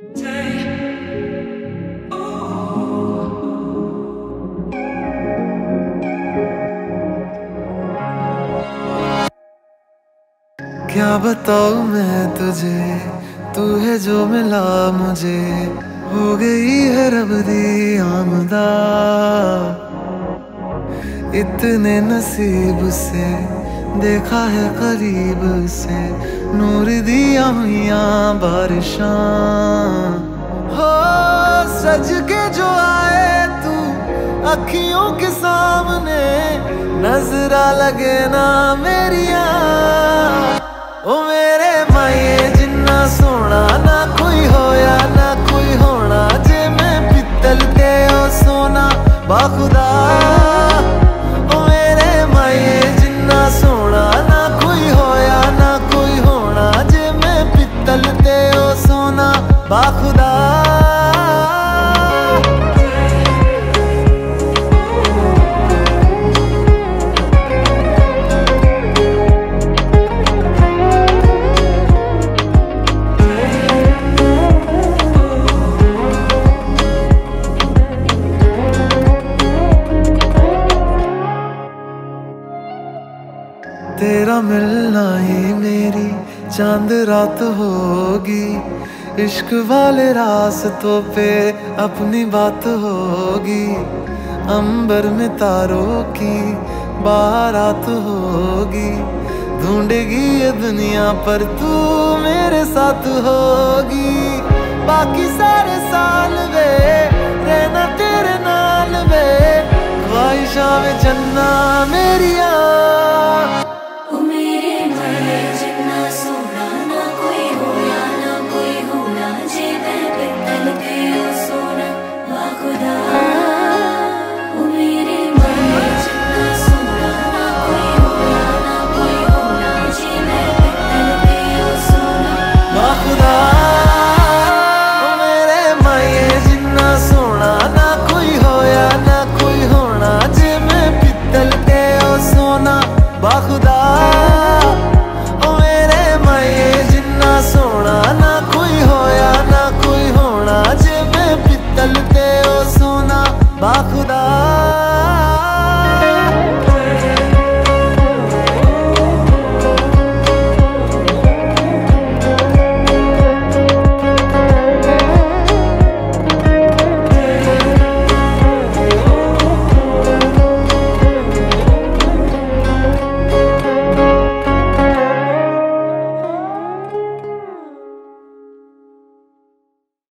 क्या बताऊं मैं तुझे, तू है जो मिला मुझे, हो गई है रब दी आमदा। इतने नसीब से देखा है करीब से, नूर दिया हुइया बारिशां। हो सज के जो आए तू अखियों के सामने, नजरा लगे ना मेरिया। ओ मेरे माये जिन्ना सोना ना कोई होया ना कोई होना, जे मैं पित्तल ते ओ सोना बाखुदा। ओ मेरे माये जिन्ना सोना ना कोई होया ना कोई होना, जे मैं पित्तल ते ओ सोना बाखुदा। तेरा मिलना ही मेरी चांद रात होगी, इश्क वाले रास्तों पे अपनी बात होगी। अंबर में तारों की बारात होगी, ढूंढेगी ये दुनिया पर तू मेरे साथ होगी। बाकी सारे साल वे रहना तेरे नाल वे, ख्वाहिशां में चन्ना मेरिया।